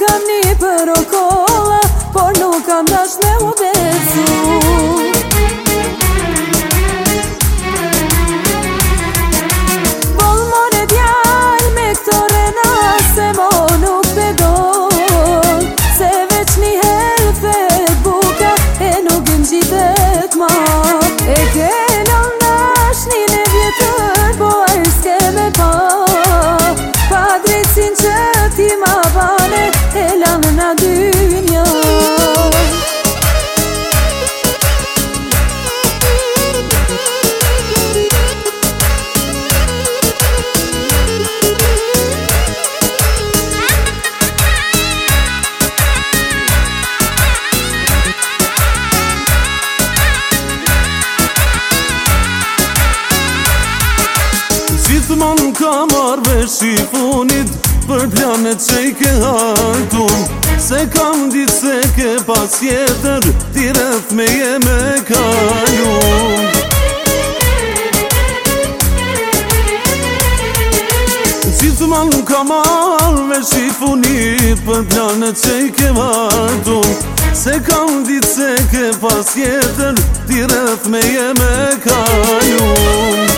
kam një për o kolla, por nuk kam dash me u besu. Bol more djall me këto rena, se mo nuk pedon, se veç një herfet buka e nuk im gjitet ma. E kelon dashnin e vjetër, po arë s'ke me pa drejtsin që ti ma bane, e lanë na dynja. Gjithmon ka marrë vesh i funit për planet që i ke hajtun, se kam ditë se ke pas jetër ti rreth me je me kalun. Gjithmon ka marrë vesh i funit për planet që i ke hajtun, se kam ditë se ke pas jetër ti rreth me je me kalun.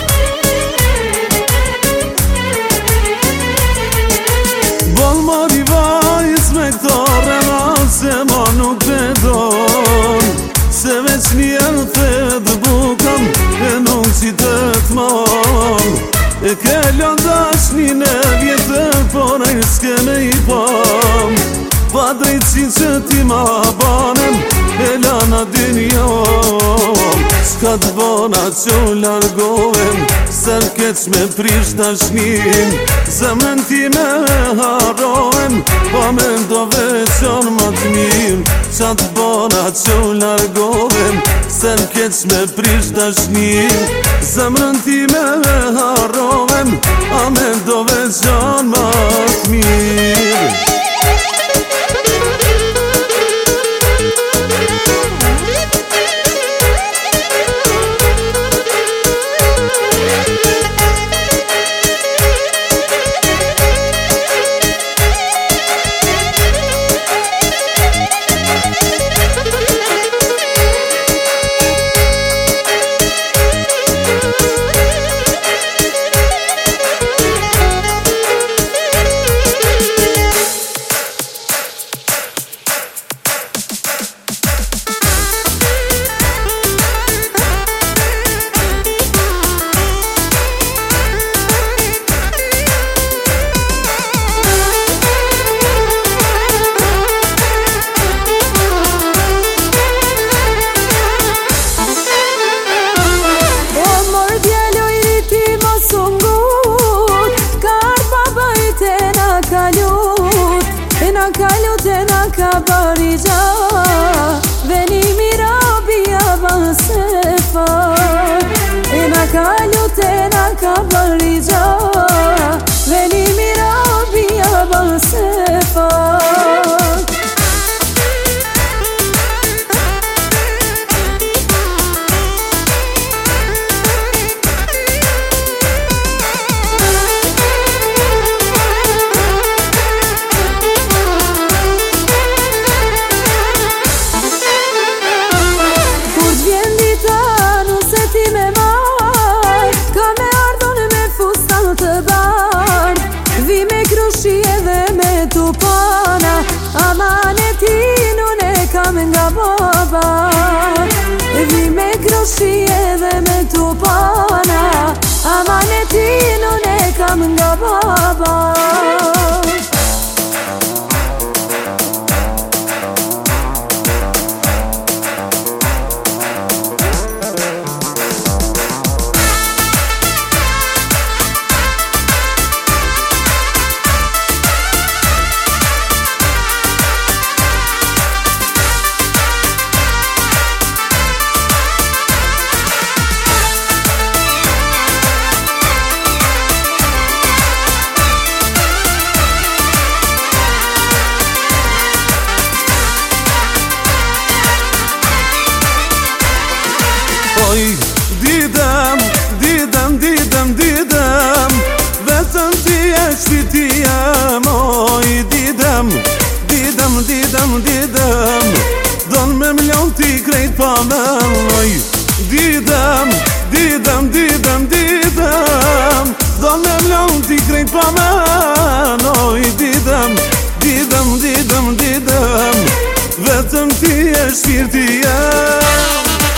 Bol mori vajs me këto rena, se ma nuk vedon, se veç njerë thet bukan e nuk qitet man. E kellon dashnin e vjetër, por e s'ke me i pam, pa drejtsin që ti ma banem, e lana dynjom. S'ka t'bona që u largohem, ser keq me prish dashnin, zemrën ti me harohem, pa me ndove qon ma t'mirë. Qa t'bona që u largohem, ser keq me prish dashnin, zemrën ti me harohem, pa me ndove qon ma t'mirë. Kalut e na ka bari gja, veni mira bia ban se far. E na kalut e na ka bari gja, veni mira bia ban se far. men oj didem, didem, didem, didem Vetëm ti e shpirti jem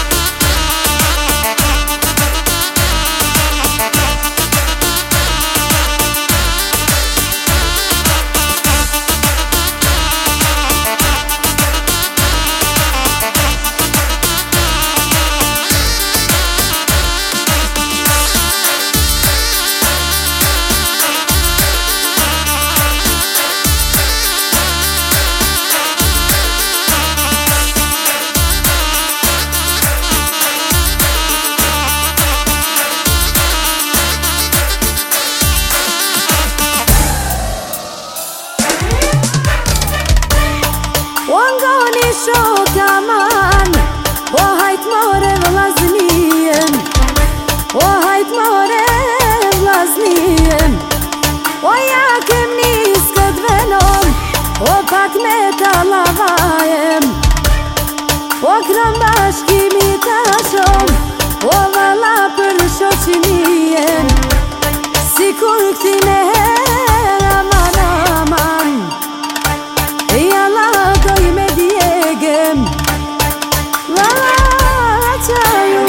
Shoka man O hajt more vllaznijem O hajt more vllaznijem O ja kem nis kët venom O pak me talavajem O krëm bashkimi tashom O valla për shoqinijem Si kur këti me her aman aman Jalla doj me djegem Valla qaju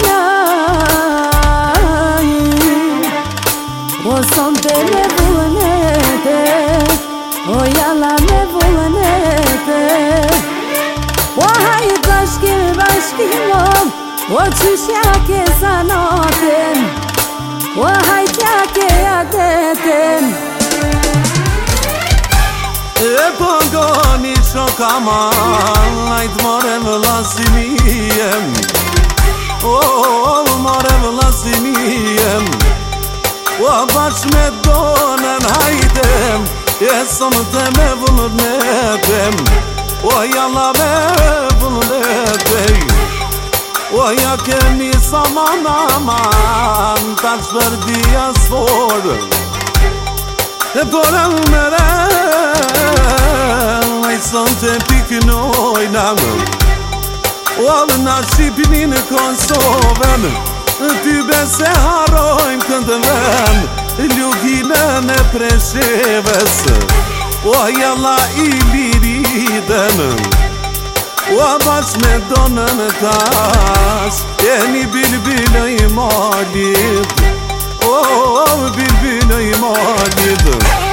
knojaj O sonte me vullnete O jalla me vullnete O hajt bashkim bashkimom O qyshja ke zanaten O hajt ja ke adeten E pongoni shoka man Najt more vllaznijem O more vllaznijem O bash me donen hajdem E sonte me vullnetem O jalla me vullnetem O ja kemi saman aman Tash për dhja sfor E porel mere Aj sonte piknojna O alë na Shqipni në Kosovën Ty bese harojmë këndën ven Luginën e Presheves O jalla i liriden O bash me donën tash E një bilbilë i malit O bilbilë i malit